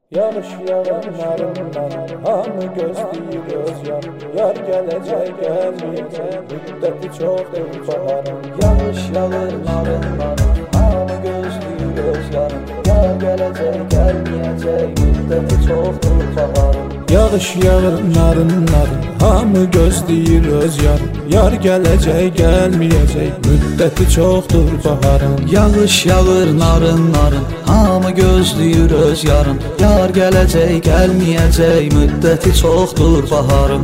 Yağış yağar narından, hamı gözləyir öz yar. Yar gələcək, gəlməyəcək, müddəti çoxdur baharın. Yağış yağır narından, hamı gözləyir öz yar. Yar gələcək, gəlməyəcək, müddəti çoxdur baharın. Yağış yağır narından, hamı gözləyir öz yar. Yar gələcək, gəlməyəcək, müddəti çoxdur baharın. Yağış yağır narın, hamı gözləyir öz yarın. Yar gələcək, gəlməyəcək, müddəti çoxdur baharın.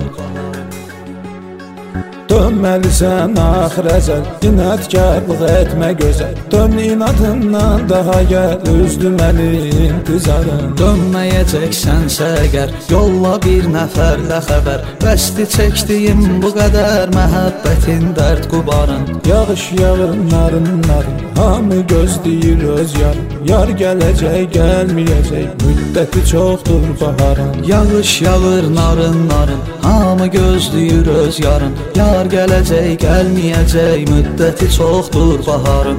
Dönməlisən axır əzəl, inadkarlıq etmə gözəl. Dön inadından daha gəl, üzdü məni intizarın. Dönməyəcəksənsə əgər, yolla bir nəfərlə xəbər. Bəsdi çəkdiyim bu qədər, məhəbbətin dərd qubarın. Yağış yağır narın, hamı gözləyir öz yar. Yar gələcək, gəlməyəcək, müddəti çoxdur baharın. Yağış yağır narın, hamı gözləyir öz yarın. Yar gələcək, gəlməyəcək, müddəti çoxdur baharın.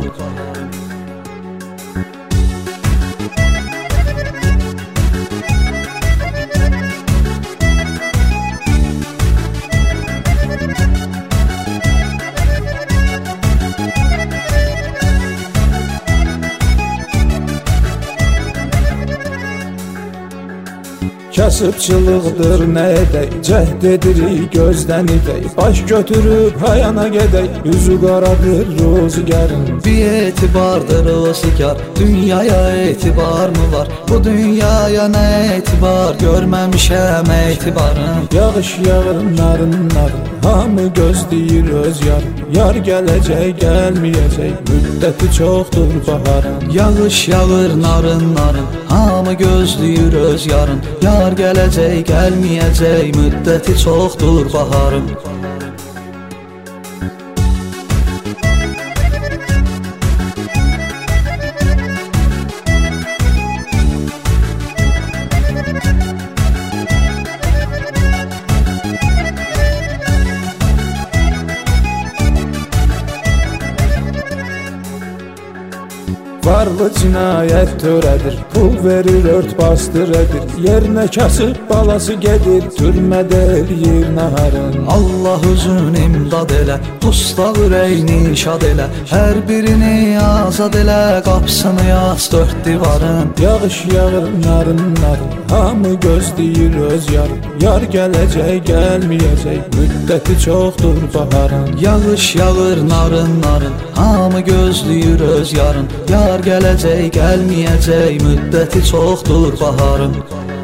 Kasıbçılıqdır nə edək, cəhd edirik gözdən idək. Baş götürüb hayana gedək, üzü qaradır ruzigarın. Bir etibardır o sigar, dünyaya etibar mı var? Bu dünyaya nə etibar, görməmişəm etibarın. Yağış yağır narın, hamı gözləyir öz yar. Yar gələcək, gəlməyəcək, müddəti çoxdur baharın. Yağış yağır narın, hamı gözləyir öz yarın. Yar gələcək, gəlməyəcək, müddəti çoxdur baharın. Varlı cinayət törədir, pul verir, ört bastır edir. Yerinə kasıb balası gedir, türmədə eləyir naharın. Allah özün imdad elə, usta ürəyini şad elə. Hər birini azad elə, qapısını yaz dörd divarın. Yağış yağır narın, hamı gözləyir öz yar. Yar gələcək, gəlməyəcək, müddəti çoxdur baharın. Yağış yağır narın, hamı gözləyir öz yarın. Yar gələcək, gəlməyəcək, müddəti çoxdur baharın.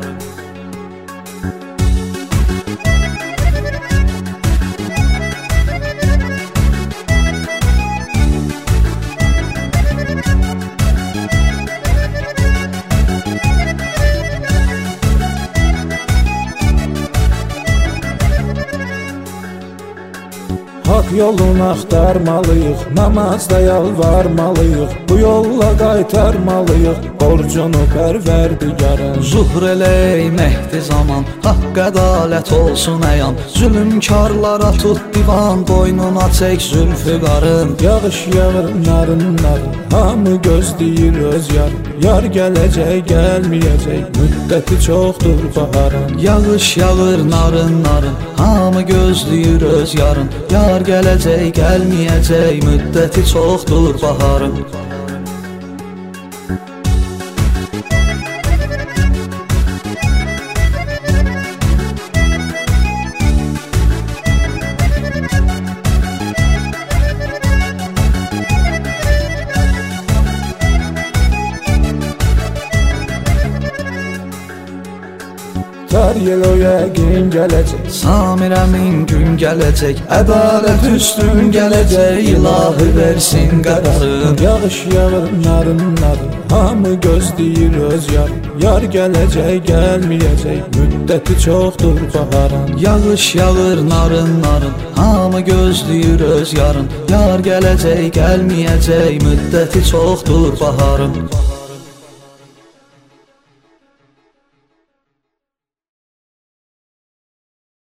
Hak yolunu axtarmalıyıq, namazda yalvarmalıyıq. Bu yolla qaytarmalıyıq, borcunu pərverdigarın. Zuhr eləyməkdi zaman, haqq ədalət olsun əyan. Zülümkarlara tut divan, boynuna çək zülfü qarın. Yağış yağır narın, hamı gözləyir öz yar. Yar gələcək, gəlməyəcək, müddəti çoxdur baharın. Yağış yağır narın, hamı gözləyir öz yarın. Yar gələcək, gəlməyəcək, müddəti çoxdur baharın. Tar yel o yəqin gələcək, Samirəmin gün gələcək, ədalət üstün gələcək, ilahi versin qədərin. Yağış yağır narın, hamı gözləyir öz yar. Yar gələcək, gəlməyəcək, müddəti çoxdur baharın. Yağış yağır narın, hamı gözləyir öz yarın. Yar gələcək, gəlməyəcək, müddəti çoxdur baharın.